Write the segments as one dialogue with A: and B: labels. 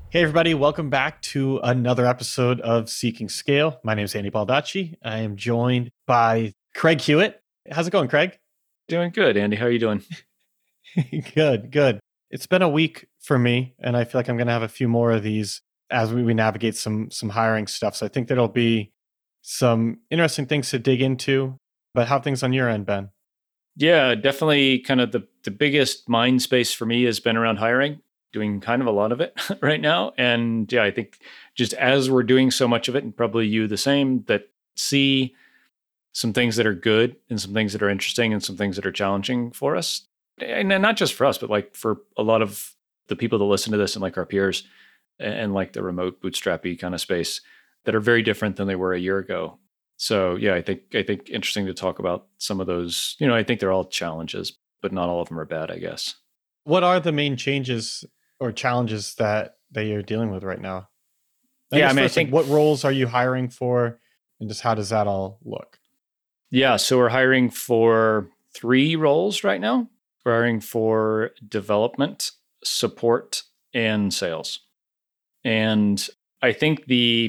A: Hey, everybody, welcome back to another episode of Seeking Scale. My name is Andy Baldacci. I am joined by Craig Hewitt. How's it going, Craig?
B: Doing good, Andy. How are you doing?
A: Good. It's been a week for me, and I feel like I'm going to have a few more of these as we navigate some hiring stuff. So I think there'll be some interesting things to dig into. But how are things on your end, Ben?
B: Yeah, definitely kind of the biggest mind space for me has been around hiring, doing kind of a lot of it right now. And yeah, I think just as we're doing so much of it, and probably you the same, that see some things that are good and some things that are interesting and some things that are challenging for us. And not just for us, but like for a lot of the people that listen to this and like our peers and like the remote bootstrappy kind of space that are very different than they were a year ago. So yeah, I think interesting to talk about some of those. I think they're all challenges, but not all of them are bad, I guess.
A: What are the main changes or challenges that you're dealing with right now? I
B: Yeah,
A: guess
B: I mean, I
A: first, like,
B: think
A: what roles are you hiring for, and just how does that all look?
B: yeah. So we're hiring for 3 roles right now. We're hiring for development, support, and sales. And I think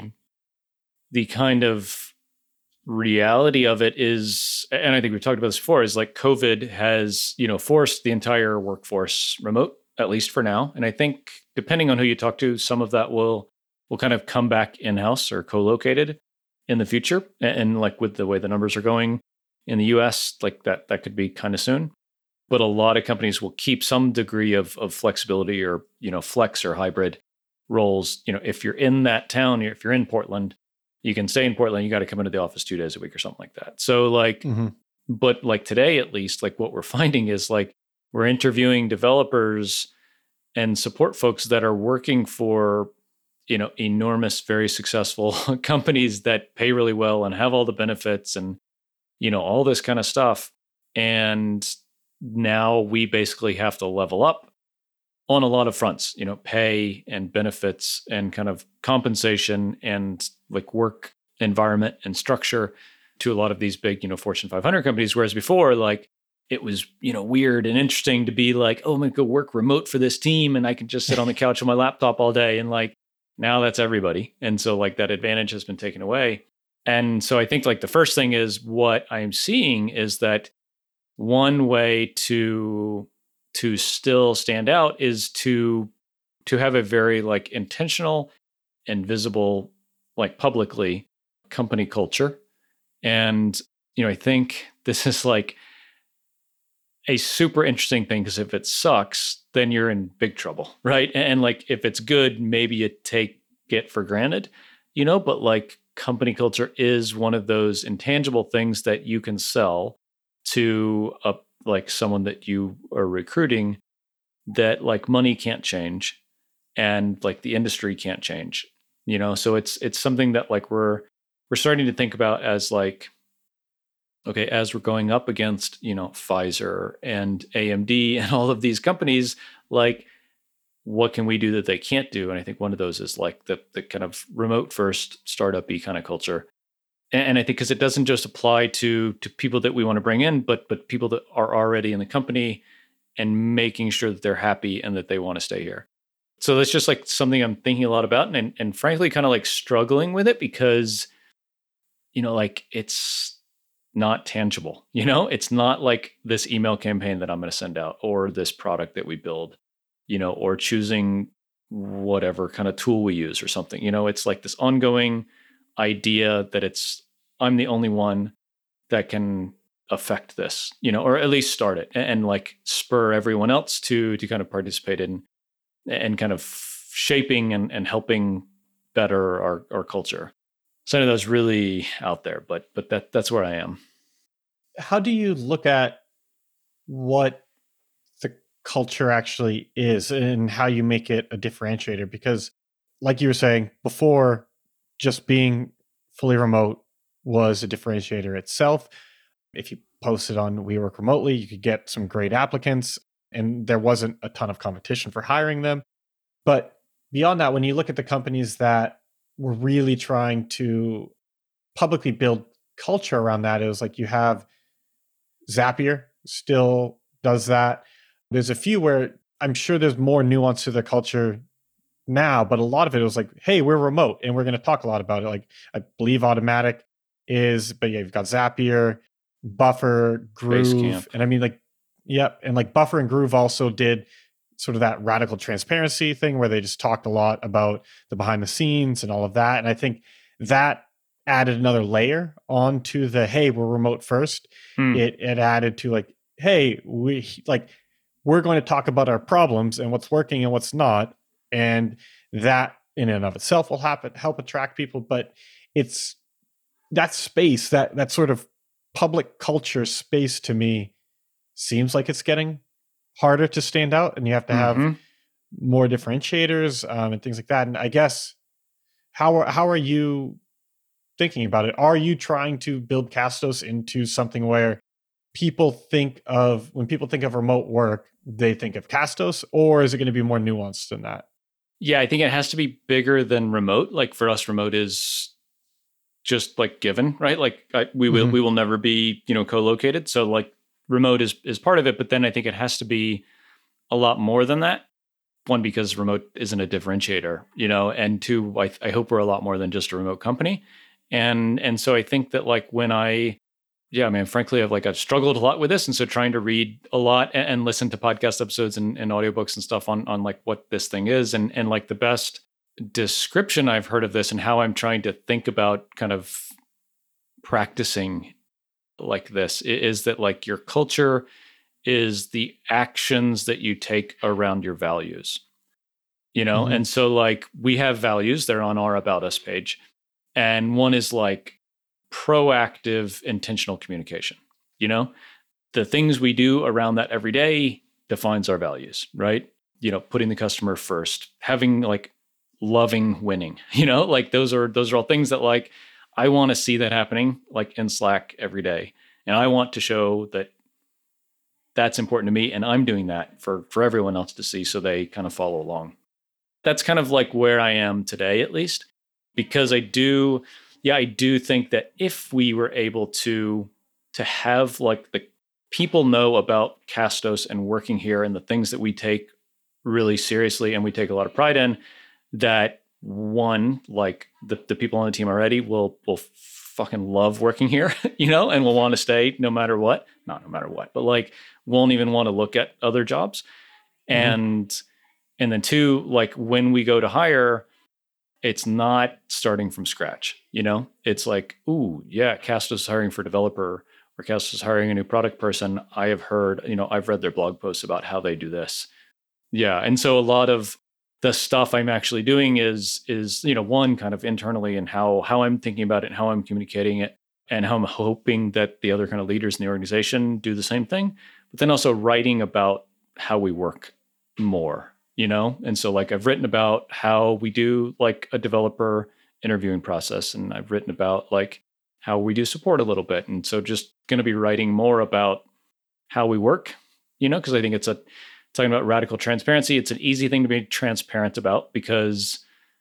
B: the kind of reality of it is, and I think we've talked about this before, is like COVID has, forced the entire workforce remote, at least for now. And I think depending on who you talk to, some of that will kind of come back in-house or co-located in the future. And like with the way the numbers are going in the US, like that could be kind of soon. But a lot of companies will keep some degree of flexibility or, flex or hybrid roles. If you're in that town, if you're in Portland, you can stay in Portland. You got to come into the office 2 days a week or something like that. So like, but like today, at least, like what we're finding is like we're interviewing developers and support folks that are working for, enormous, very successful companies that pay really well and have all the benefits and, all this kind of stuff. And now we basically have to level up on a lot of fronts, pay and benefits and kind of compensation and like work environment and structure to a lot of these big, Fortune 500 companies. Whereas before, like it was, weird and interesting to be like, oh, I'm going to go work remote for this team and I can just sit on the couch on my laptop all day. And like now that's everybody. And so like that advantage has been taken away. And so I think like the first thing is what I'm seeing is that one way to still stand out is to have a very like intentional and visible, like publicly, company culture. And I think this is like a super interesting thing, because if it sucks, then you're in big trouble, right? And like if it's good, maybe you take it for granted, but like company culture is one of those intangible things that you can sell to like someone that you are recruiting, that like money can't change and like the industry can't change. So it's something that like we're starting to think about as like, okay, as we're going up against, Pfizer and AMD and all of these companies, like what can we do that they can't do? And I think one of those is like the kind of remote first startup-y kind of culture. And I think because it doesn't just apply to people that we want to bring in, but people that are already in the company, and making sure that they're happy and that they want to stay here. So that's just like something I'm thinking a lot about, and frankly kind of like struggling with it because, like it's not tangible, it's not like this email campaign that I'm going to send out or this product that we build, or choosing whatever kind of tool we use or something. It's like this ongoing idea that I'm the only one that can affect this, or at least start it and like spur everyone else to kind of participate in and kind of shaping and helping better our culture. So I know that's really out there, but that's where I am.
A: How do you look at what the culture actually is and how you make it a differentiator? Because like you were saying before, just being fully remote was a differentiator itself. If you posted on We Work Remotely, you could get some great applicants, and there wasn't a ton of competition for hiring them. But beyond that, when you look at the companies that were really trying to publicly build culture around that, it was like you have Zapier still does that. There's a few where I'm sure there's more nuance to the culture now, but a lot of it was like, hey, we're remote and we're going to talk a lot about it. Like I believe Automatic is, but yeah, you've got Zapier, Buffer, Groove,
B: Basecamp.
A: and I mean like, yep, and like Buffer and Groove also did sort of that radical transparency thing where they just talked a lot about the behind the scenes and all of that. And I think that added another layer onto the, hey, we're remote first. It added to like, hey, we're going to talk about our problems and what's working and what's not. And that in and of itself will help attract people. But it's that space, that sort of public culture space to me seems like it's getting harder to stand out, and you have to have more differentiators and things like that. And I guess how are you thinking about it? Are you trying to build Castos into something where when people think of remote work, they think of Castos, or is it going to be more nuanced than that?
B: Yeah, I think it has to be bigger than remote. Like for us, remote is just like given, right? Like we will never be, co-located. So like remote is part of it, but then I think it has to be a lot more than that. One, because remote isn't a differentiator, and two, I hope we're a lot more than just a remote company. And so I think that like frankly, I've struggled a lot with this. And so trying to read a lot and listen to podcast episodes and audiobooks and stuff on like what this thing is. And like the best description I've heard of this and how I'm trying to think about kind of practicing like this is that like your culture is the actions that you take around your values, And so like we have values, they're on our About Us page. And one is like proactive, intentional communication. The things we do around that every day defines our values, right? Putting the customer first, having like loving winning, like those are all things that like I want to see that happening like in Slack every day. And I want to show that that's important to me. And I'm doing that for everyone else to see so they kind of follow along. That's kind of like where I am today, at least, because I do think that if we were able to have like the people know about Castos and working here and the things that we take really seriously and we take a lot of pride in, that one, like the people on the team already will fucking love working here, and will want to stay no matter what. Not no matter what, but like won't even want to look at other jobs. And then two, like when we go to hire, it's not starting from scratch, It's like, ooh, yeah, Castos is hiring for developer or Castos is hiring a new product person. I have heard, I've read their blog posts about how they do this. Yeah. And so a lot of the stuff I'm actually doing is one, kind of internally and how I'm thinking about it and how I'm communicating it and how I'm hoping that the other kind of leaders in the organization do the same thing, but then also writing about how we work more, And so like I've written about how we do like a developer interviewing process, and I've written about like how we do support a little bit. And so just going to be writing more about how we work, because I think it's talking about radical transparency. It's an easy thing to be transparent about because,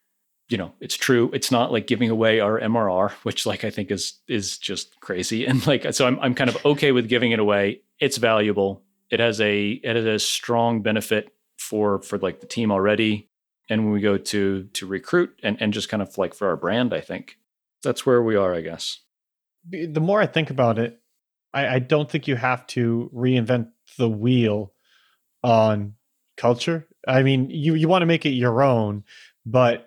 B: it's true. It's not like giving away our MRR, which like I think is just crazy. And like, so I'm kind of okay with giving it away. It's valuable. It has a strong benefit for like the team already. And when we go to recruit and just kind of like for our brand, I think that's where we are, I guess.
A: The more I think about it, I don't think you have to reinvent the wheel on culture. I mean, you want to make it your own, but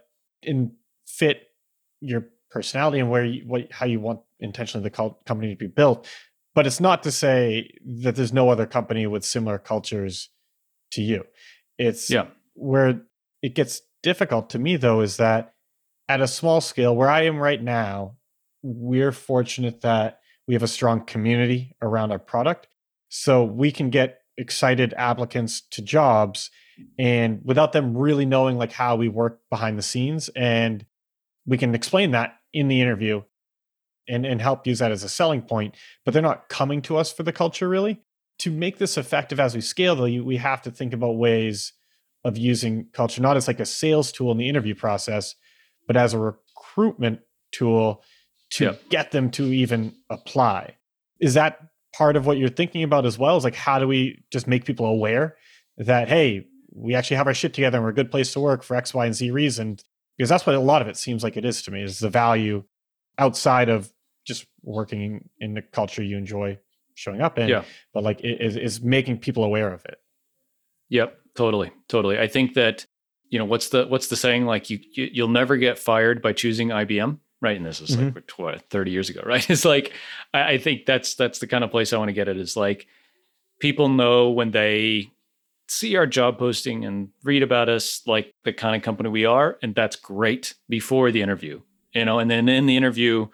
A: fit your personality and how you want intentionally the company to be built. But it's not to say that there's no other company with similar cultures to you. It's where it gets difficult to me, though, is that at a small scale where I am right now, we're fortunate that we have a strong community around our product. So we can get excited applicants to jobs and without them really knowing like how we work behind the scenes. And we can explain that in the interview and help use that as a selling point, but they're not coming to us for the culture really. To make this effective as we scale, though, we have to think about ways of using culture, not as like a sales tool in the interview process, but as a recruitment tool to get them to even apply. Is that part of what you're thinking about as well? Is like, how do we just make people aware that, hey, we actually have our shit together and we're a good place to work for X, Y, and Z reason. Because that's what a lot of it seems like it is to me, is the value outside of just working in the culture you enjoy showing up in, but like it is making people aware of it.
B: Yep, totally. I think that, what's the saying? Like you'll never get fired by choosing IBM, right? And this is like 30 years ago, right? It's like I think that's the kind of place I want to get at. Is like people know when they see our job posting and read about us, like the kind of company we are, and that's great before the interview, and then in the interview,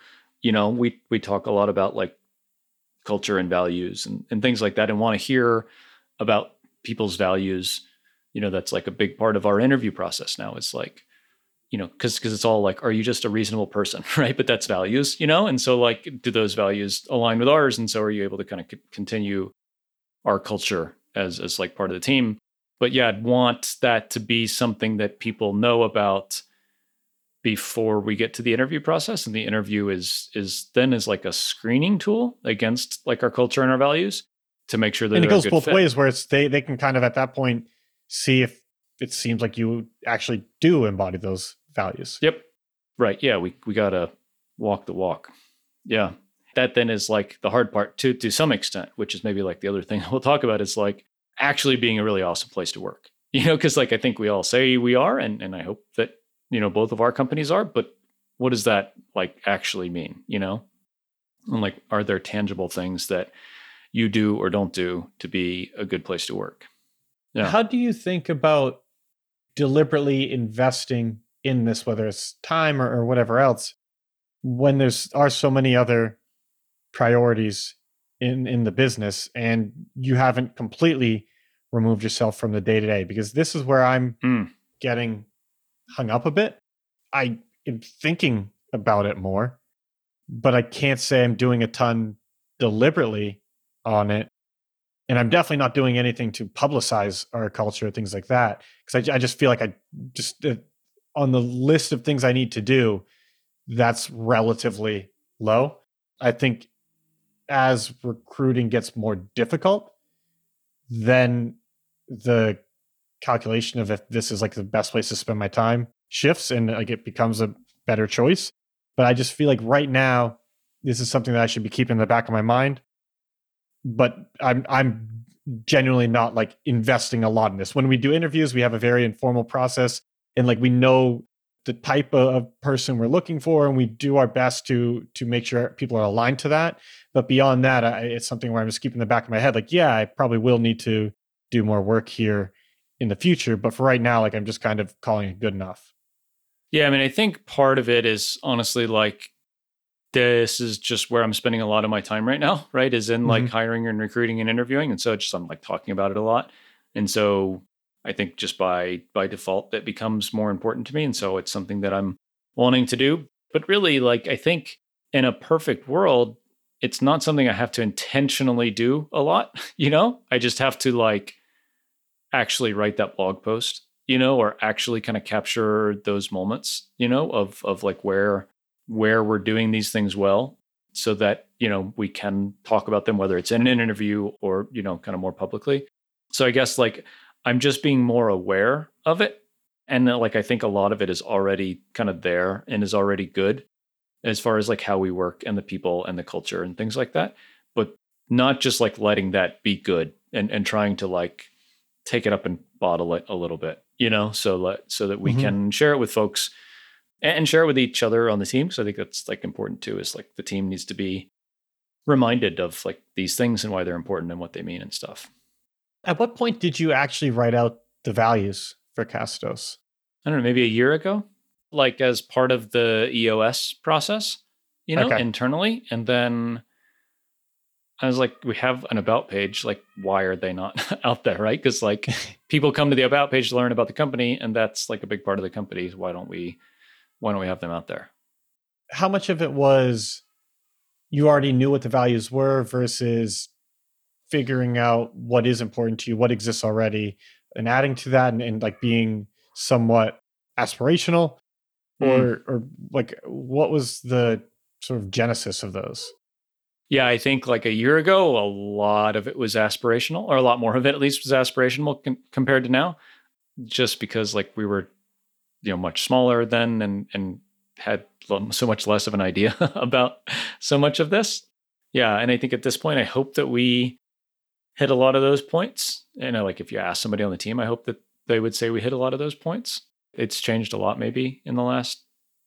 B: we talk a lot about like culture and values and things like that, and want to hear about people's values. That's like a big part of our interview process now. It's like, because it's all like, are you just a reasonable person, right? But that's values, and so like, do those values align with ours? And so are you able to kind of continue our culture as like part of the team? But yeah, I'd want that to be something that people know about before we get to the interview process. And the interview is like a screening tool against like our culture and our values to make sure that
A: and it goes both ways, where it's they can kind of at that point see if it seems like you actually do embody those values.
B: Yep. Right. Yeah. We got to walk the walk. Yeah. That then is like the hard part to some extent, which is maybe like the other thing we'll talk about, is like actually being a really awesome place to work, because like I think we all say we are, and I hope that, both of our companies are, but what does that like actually mean, and like, are there tangible things that you do or don't do to be a good place to work?
A: Yeah. How do you think about deliberately investing in this, whether it's time or whatever else, when are so many other priorities in the business and you haven't completely removed yourself from the day-to-day? Because this is where I'm getting hung up a bit. I am thinking about it more, but I can't say I'm doing a ton deliberately on it. And I'm definitely not doing anything to publicize our culture, things like that. Because I just feel like I just, on the list of things I need to do, that's relatively low. I think as recruiting gets more difficult, then the calculation of if this is like the best place to spend my time shifts and like it becomes a better choice. But I just feel like right now, this is something that I should be keeping in the back of my mind. But I'm genuinely not like investing a lot in this. When we do interviews, we have a very informal process, and like we know the type of person we're looking for, and we do our best to make sure people are aligned to that. But beyond that, it's something where I'm just keeping in the back of my head, like, yeah, I probably will need to do more work here in the future. But for right now, like I'm just kind of calling it good enough.
B: Yeah, I mean, I think part of it is honestly like, this is just where I'm spending a lot of my time right now, right? Is in like hiring and recruiting and interviewing. And so it's just, I'm like talking about it a lot. And so I think just by default, that becomes more important to me. And so it's something that I'm wanting to do. But really, like, I think in a perfect world, it's not something I have to intentionally do a lot, I just have to like actually write that blog post, or actually kind of capture those moments, of like where we're doing these things well, so that, we can talk about them, whether it's in an interview or, kind of more publicly. So I guess like I'm just being more aware of it. And like, I think a lot of it is already kind of there and is already good as far as like how we work and the people and the culture and things like that, but not just like letting that be good and trying to like take it up and bottle it a little bit, so that we can share it with folks and share it with each other on the team. So I think that's like important too, is like the team needs to be reminded of like these things and why they're important and what they mean and stuff.
A: At what point did you actually write out the values for Castos?
B: I don't know, maybe a year ago, like as part of the EOS process, internally. And then I was like, we have an about page, like, why are they not out there, right? Because like people come to the about page to learn about the company, and that's like a big part of the company. Why don't we have them out there?
A: How much of it was you already knew what the values were versus figuring out what is important to you, what exists already, and adding to that and like being somewhat aspirational? Or like, what was the sort of genesis of those?
B: Yeah, I think like a year ago, a lot of it was aspirational, or a lot more of it at least was aspirational compared to now. just because like we were, much smaller then and had so much less of an idea about so much of this. Yeah. And I think at this point, I hope that we hit a lot of those points. Like if you ask somebody on the team, I hope that they would say we hit a lot of those points. It's changed a lot maybe in the last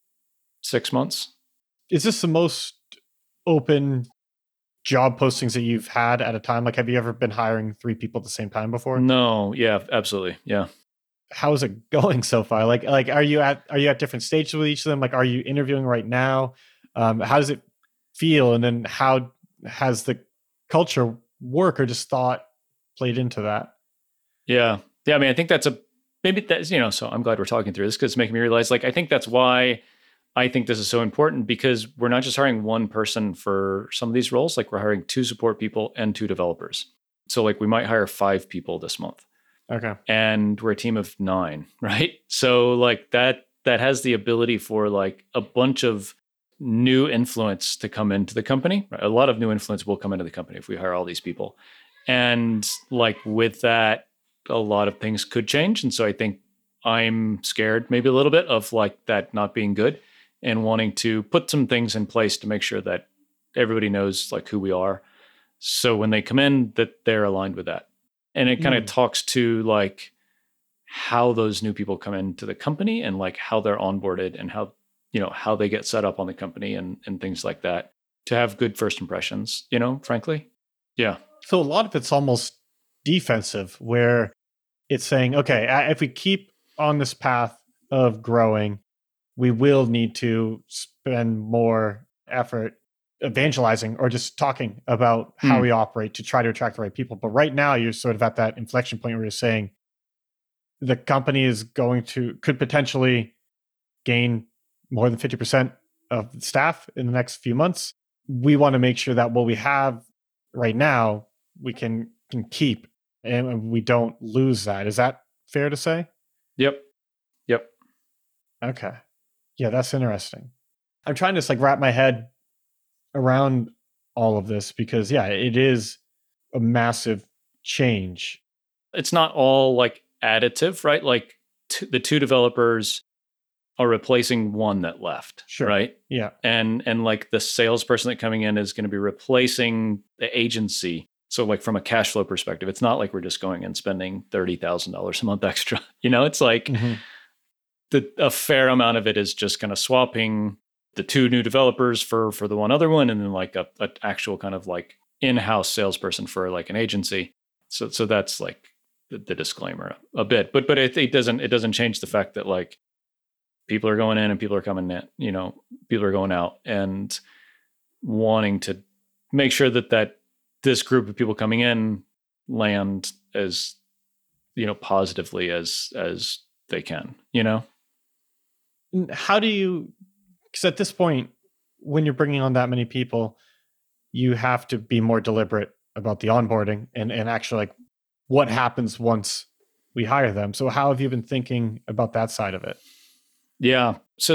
B: 6 months.
A: Is this the most open job postings that you've had at a time? Like, have you ever been hiring 3 people at the same time before?
B: No. Yeah, absolutely. Yeah.
A: How is it going so far? Like, are you at different stages with each of them? Like, are you interviewing right now? How does it feel? And then how has the culture work or just thought played into that?
B: Yeah. I mean, I think that's so I'm glad we're talking through this because it's making me realize, like, I think that's why I think this is so important, because we're not just hiring one person for some of these roles. Like, we're hiring 2 support people and 2 developers. So like we might hire 5 people this month.
A: Okay.
B: And we're a team of 9, right? So like that has the ability for like a bunch of new influence to come into the company. Right? A lot of new influence will come into the company if we hire all these people. And like with that, a lot of things could change. And so I think I'm scared maybe a little bit of like that not being good, and wanting to put some things in place to make sure that everybody knows like who we are. So when they come in, that they're aligned with that. And it kind of talks to like how those new people come into the company and like how they're onboarded and how they get set up on the company and things like that to have good first impressions, frankly. Yeah.
A: So a lot of it's almost defensive, where it's saying, okay, if we keep on this path of growing, we will need to spend more effort evangelizing or just talking about how we operate to try to attract the right people. But right now, you're sort of at that inflection point where you're saying the company is could potentially gain more than 50% of the staff in the next few months. We want to make sure that what we have right now, we can keep, and we don't lose that. Is that fair to say?
B: Yep.
A: Okay. Yeah, that's interesting. I'm trying to wrap my head around all of this because, yeah, it is a massive change.
B: It's not all like additive, right? Like the 2 developers are replacing one that left,
A: sure.
B: Right?
A: Yeah.
B: And like the salesperson that coming in is going to be replacing the agency. So like from a cash flow perspective, it's not like we're just going and spending $30,000 a month extra. It's like a fair amount of it is just kind of swapping the 2 new developers for the one other one, and then like a actual kind of like in-house salesperson for like an agency. So that's like the disclaimer a bit, but it doesn't change the fact that like people are going in and people are coming in, people are going out, and wanting to make sure that this group of people coming in land as, positively as they can,
A: How do you, because at this point, when you're bringing on that many people, you have to be more deliberate about the onboarding and actually like what happens once we hire them. So how have you been thinking about that side of it?
B: Yeah. So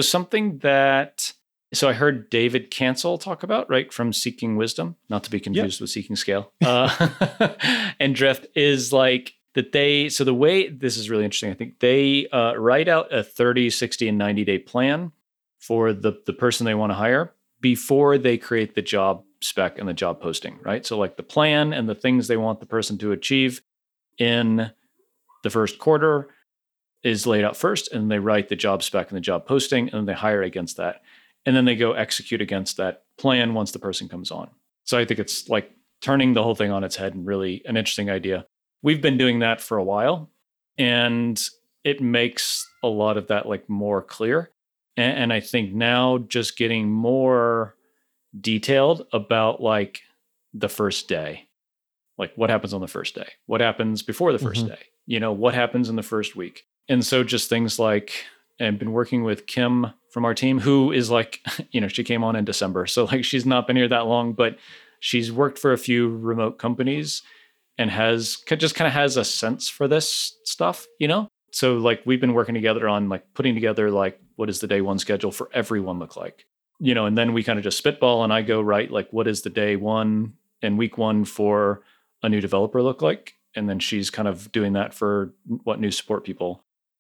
B: I heard David Cancel talk about, right, from Seeking Wisdom, not to be confused with Seeking Scale, and Drift, is like that the way, this is really interesting, I think they write out a 30, 60, and 90-day plan for the person they want to hire before they create the job spec and the job posting, right? So like the plan and the things they want the person to achieve in the first quarter is laid out first, and they write the job spec and the job posting, and then they hire against that. And then they go execute against that plan once the person comes on. So I think it's like turning the whole thing on its head, and really an interesting idea. We've been doing that for a while, and it makes a lot of that like more clear. And I think now just getting more detailed about like the first day, like what happens on the first day, what happens before the first day, what happens in the first week. And so just things like, I've been working with Kim from our team, who is like, she came on in December. So like, she's not been here that long, but she's worked for a few remote companies and has a sense for this stuff, So like, we've been working together on like putting together like, what does the day one schedule for everyone look like? And then we kind of just spitball, and I go, right, like what does the day one and week one for a new developer look like? And then she's kind of doing that for what new support people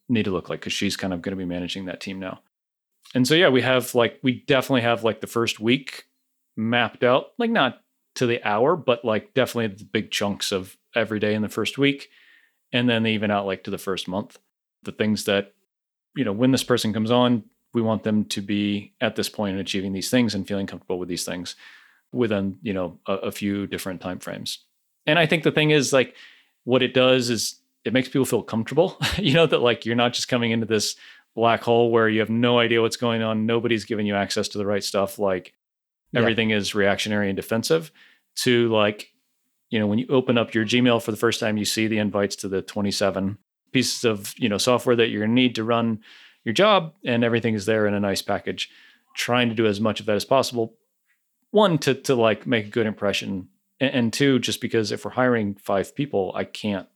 B: need to look like, because she's kind of going to be managing that team now. And so, yeah, we definitely have like the first week mapped out, like not to the hour, but like definitely the big chunks of every day in the first week. And then they even out like to the first month, the things that, when this person comes on, we want them to be at this point in achieving these things and feeling comfortable with these things within, a few different timeframes. And I think the thing is, like, what it does is it makes people feel comfortable, that like you're not just coming into this black hole where you have no idea what's going on. Nobody's giving you access to the right stuff. Like everything is reactionary and defensive, to like, when you open up your Gmail for the first time, you see the invites to the 27 pieces of, software that you're going to need to run your job, and everything is there in a nice package. Trying to do as much of that as possible. One, to like make a good impression. And two, just because if we're hiring 5 people, I can't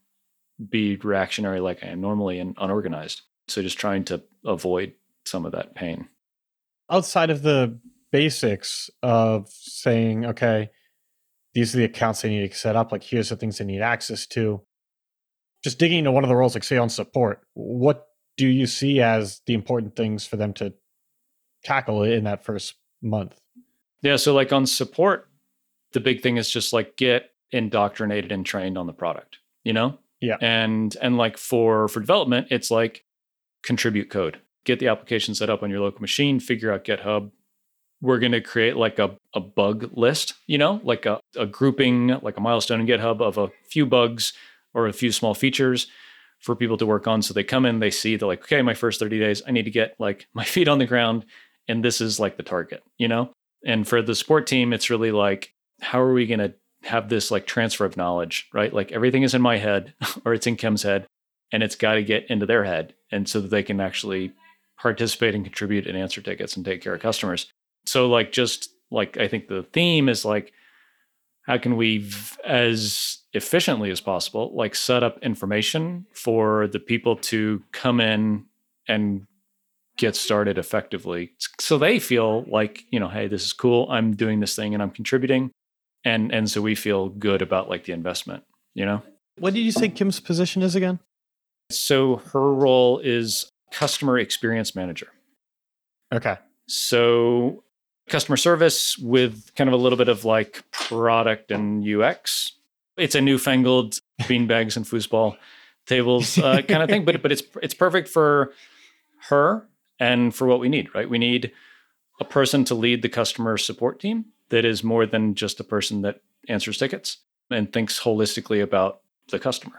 B: be reactionary like I am normally and unorganized. So just trying to avoid some of that pain.
A: Outside of the basics of saying, okay, these are the accounts they need to set up, like here's the things they need access to, just digging into one of the roles, like say on support, what do you see as the important things for them to tackle in that first month?
B: Yeah, so like on support, the big thing is just like get indoctrinated and trained on the product,
A: Yeah.
B: And like for development, it's like contribute code, get the application set up on your local machine, figure out GitHub. We're going to create like a bug list, like a grouping, like a milestone in GitHub of a few bugs or a few small features for people to work on. So they come in, they see, they're like, okay, my first 30 days, I need to get like my feet on the ground. And this is like the target, And for the support team, it's really like, how are we going to have this like transfer of knowledge, right? Like everything is in my head or it's in Kim's head, and it's got to get into their head. And so that they can actually participate and contribute and answer tickets and take care of customers. So like, just like, I think the theme is like, how can we as efficiently as possible, like set up information for the people to come in and get started effectively. So they feel like, hey, this is cool. I'm doing this thing and I'm contributing. And so we feel good about like the investment,
A: What did you say Kim's position is again?
B: So her role is customer experience manager.
A: Okay.
B: So customer service with kind of a little bit of like product and UX. It's a newfangled beanbags and foosball tables kind of thing, but it's perfect for her and for what we need, right? We need a person to lead the customer support team that is more than just a person that answers tickets and thinks holistically about the customer.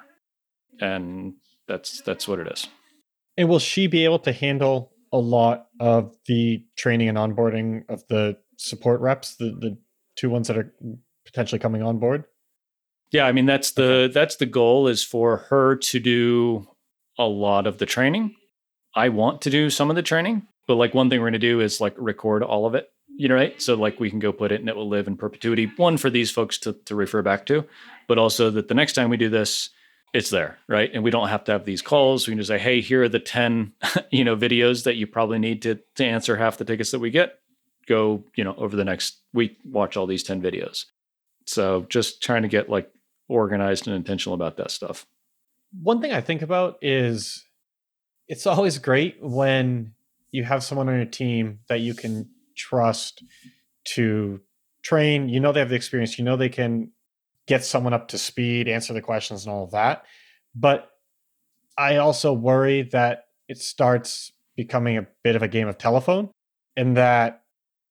B: And that's what it is.
A: And will she be able to handle a lot of the training and onboarding of the support reps, the 2 ones that are potentially coming on board?
B: Yeah, I mean that's the goal, is for her to do a lot of the training. I want to do some of the training, but like one thing we're going to do is like record all of it, right? So like we can go put it and it will live in perpetuity. One, for these folks to refer back to, but also that the next time we do this, it's there, right? And we don't have to have these calls. We can just say, hey, here are the 10, videos that you probably need to answer half the tickets that we get. Go, over the next week, watch all these 10 videos. So just trying to get like organized and intentional about that stuff.
A: One thing I think about is it's always great when you have someone on your team that you can trust to train. They have the experience, they can get someone up to speed, answer the questions and all of that. But I also worry that it starts becoming a bit of a game of telephone, and that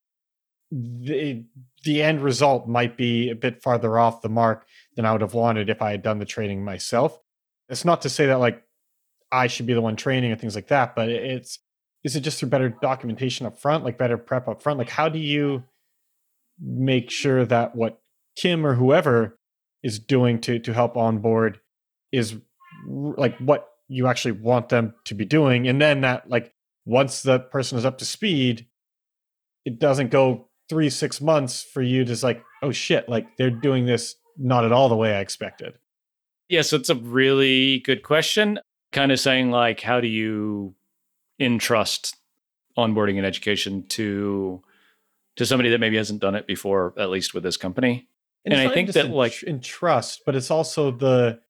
A: the end result might be a bit farther off the mark than I would have wanted if I had done the training myself. It's not to say that like I should be the one training and things like that, but is it just through better documentation up front, like better prep up front? Like how do you make sure that what Kim or whoever is doing to help onboard is like what you actually want them to be doing? And then that like once the person is up to speed, it doesn't go 3-6 months for you to just like, oh shit, like they're doing this not at all the way I expected.
B: Yes, it's a really good question. Kind of saying like, how do you entrust onboarding and education to somebody that maybe hasn't done it before, at least with this company?
A: And
B: I think that like
A: in trust, but it's also the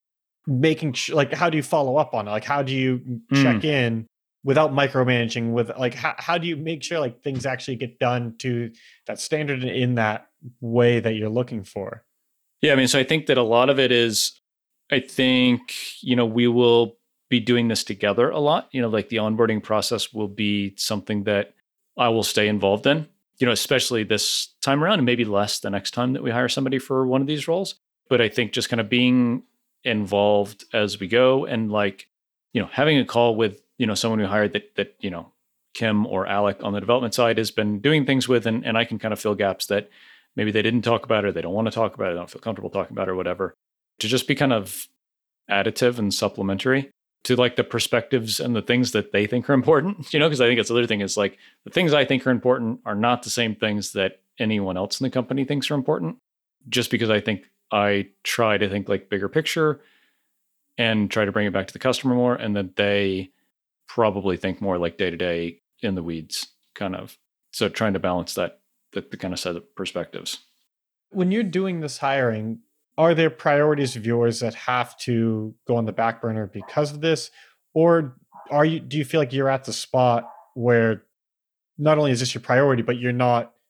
A: making like, how do you follow up on it? Like, how do you check in without micromanaging? With like, how do you make sure like things actually get done to that standard in that way that you're looking for?
B: Yeah, I mean, so I think that a lot of it is, I think, we will be doing this together a lot. Like the onboarding process will be something that I will stay involved in, especially this time around, and maybe less the next time that we hire somebody for one of these roles. But I think just kind of being involved as we go, and like, having a call with, someone we hired that, Kim or Alec on the development side has been doing things with, and I can kind of fill gaps that maybe they didn't talk about, or they don't want to talk about it, they don't feel comfortable talking about it, or whatever, to just be kind of additive and supplementary to like the perspectives and the things that they think are important, because I think that's the other thing is like the things I think are important are not the same things that anyone else in the company thinks are important, just because I think I try to think like bigger picture and try to bring it back to the customer more, and that they probably think more like day to day in the weeds kind of. So trying to balance that, the kind of set of perspectives.
A: When you're doing this hiring, are there priorities of yours that have to go on the back burner because of this? Or do you feel like you're at the spot where not only is this your priority, but you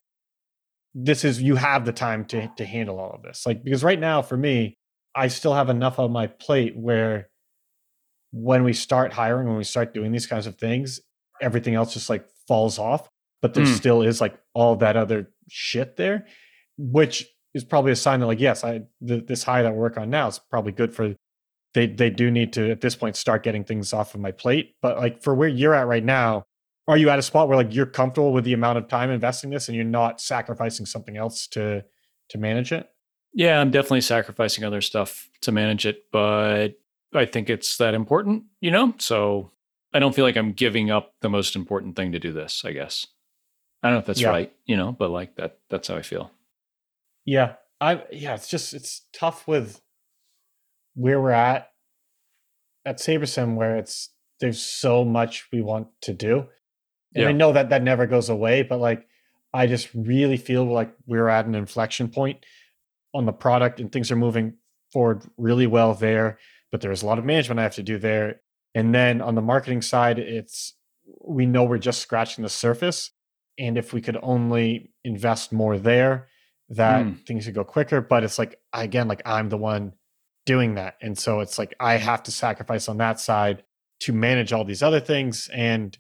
A: have the time to handle all of this? Like, because right now for me, I still have enough on my plate where when we start hiring, when we start doing these kinds of things, everything else just like falls off, but there still is like all that other shit there, which is probably a sign that like, yes, this hire that we work on now is probably good for, they do need to at this point start getting things off of my plate. But like for where you're at right now, are you at a spot where like you're comfortable with the amount of time investing this and you're not sacrificing something else to manage it?
B: Yeah, I'm definitely sacrificing other stuff to manage it, but I think it's that important, So I don't feel like I'm giving up the most important thing to do this, I guess. I don't know if that's right, but like that's how I feel.
A: Yeah. It's tough with where we're at SaberSim, where there's so much we want to do. And I know that never goes away, but like, I just really feel like we're at an inflection point on the product and things are moving forward really well there, but there's a lot of management I have to do there. And then on the marketing side, we know we're just scratching the surface. And if we could only invest more there, that things could go quicker. But it's like, again, like I'm the one doing that. And so it's like, I have to sacrifice on that side to manage all these other things. And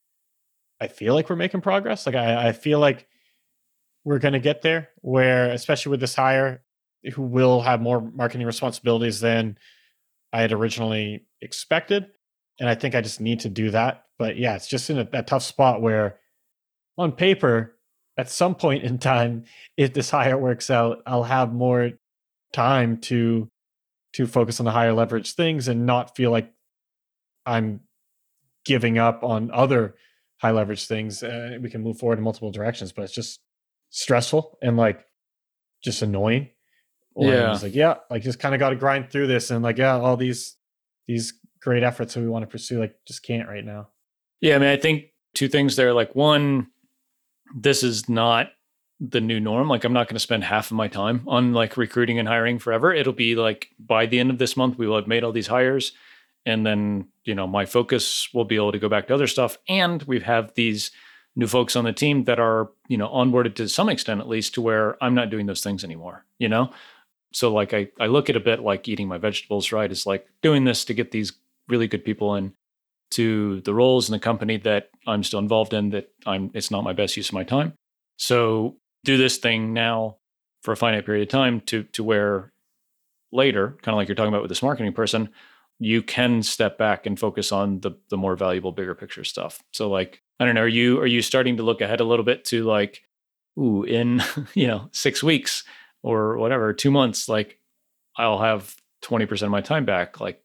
A: I feel like we're making progress. Like I feel like we're going to get there where, especially with this hire, who will have more marketing responsibilities than I had originally expected. And I think I just need to do that. But yeah, it's just in a tough spot where on paper, at some point in time, if this hire works out, I'll have more time to focus on the higher leverage things and not feel like I'm giving up on other high leverage things. We can move forward in multiple directions, but it's just stressful and like just annoying. Or it's like, just kind of got to grind through this, and like, all these great efforts that we want to pursue, like, just can't right now.
B: Yeah, I mean, I think two things there. Like, one, this is not the new norm. Like, I'm not going to spend half of my time on like recruiting and hiring forever. It'll be like by the end of this month, we will have made all these hires, and then my focus will be able to go back to other stuff. And we have these new folks on the team that are onboarded to some extent, at least, to where I'm not doing those things anymore. So like I look at a bit like eating my vegetables, right? It's like doing this to get these really good people in to the roles in the company that I'm still involved in, it's not my best use of my time. So do this thing now for a finite period of time to where later, kind of like you're talking about with this marketing person, you can step back and focus on the more valuable, bigger picture stuff. So like, I don't know, are you starting to look ahead a little bit to like, in 6 weeks or whatever, 2 months, like I'll have 20% of my time back. Like,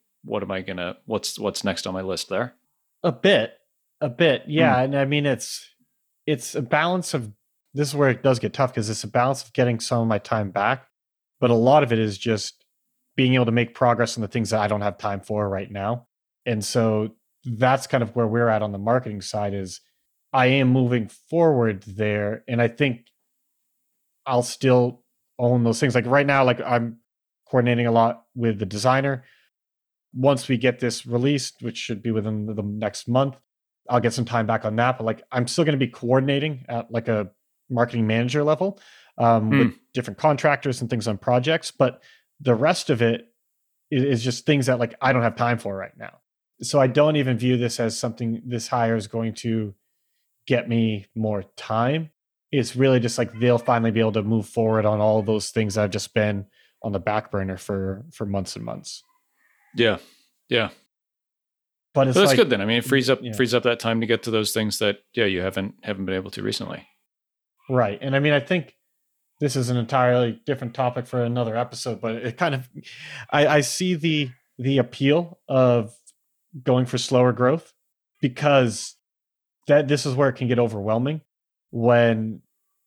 B: what's next on my list there?
A: A bit. Yeah. And I mean, it's a balance of, this is where it does get tough, because it's a balance of getting some of my time back. But a lot of it is just being able to make progress on the things that I don't have time for right now. And so that's kind of where we're at on the marketing side, is I am moving forward there. And I think I'll still own those things. Like right now, like I'm coordinating a lot with the designer. once we get this released, which should be within the next month, I'll get some time back on that. But like, I'm still going to be coordinating at like a marketing manager level with different contractors and things on projects. But the rest of it is just things that like I don't have time for right now. So I don't even view this as something this hire is going to get me more time. It's really just like they'll finally be able to move forward on all those things that have just been on the back burner for months and months.
B: Yeah.
A: But it's
B: that's
A: like,
B: good then. I mean, it frees up that time to get to those things that you haven't been able to recently.
A: Right. And I mean, I think this is an entirely different topic for another episode, but it kind of, I see the appeal of going for slower growth, because that this is where it can get overwhelming when,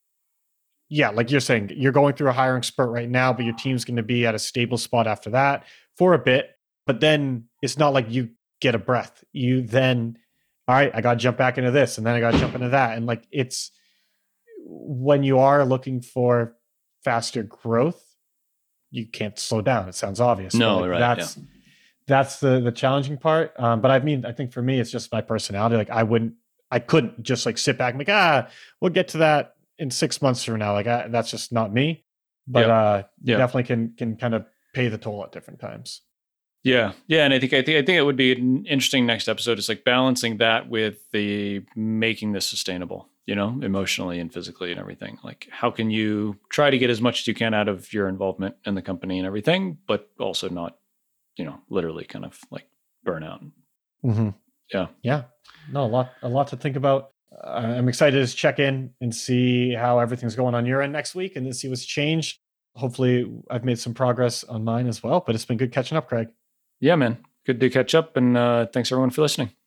A: like you're saying, you're going through a hiring spurt right now, but your team's going to be at a stable spot after that for a bit. But then it's not like you get a breath. You then, all right, I got to jump back into this, and then I got to jump into that. And like, it's when you are looking for faster growth, you can't slow down. It sounds obvious.
B: No,
A: like,
B: right.
A: That's the challenging part. But I mean, I think for me, it's just my personality. Like I couldn't just like sit back and like, we'll get to that in 6 months from now. Like that's just not me. But definitely can kind of pay the toll at different times.
B: Yeah. And I think it would be an interesting next episode. Is like balancing that with the making this sustainable, emotionally and physically and everything. Like, how can you try to get as much as you can out of your involvement in the company and everything, but also not, literally kind of like burn out.
A: Mm-hmm.
B: Yeah.
A: Yeah. No, a lot to think about. I'm excited to check in and see how everything's going on your end next week, and then see what's changed. Hopefully I've made some progress on mine as well, but it's been good catching up, Craig.
B: Yeah, man. Good to catch up, and thanks everyone for listening.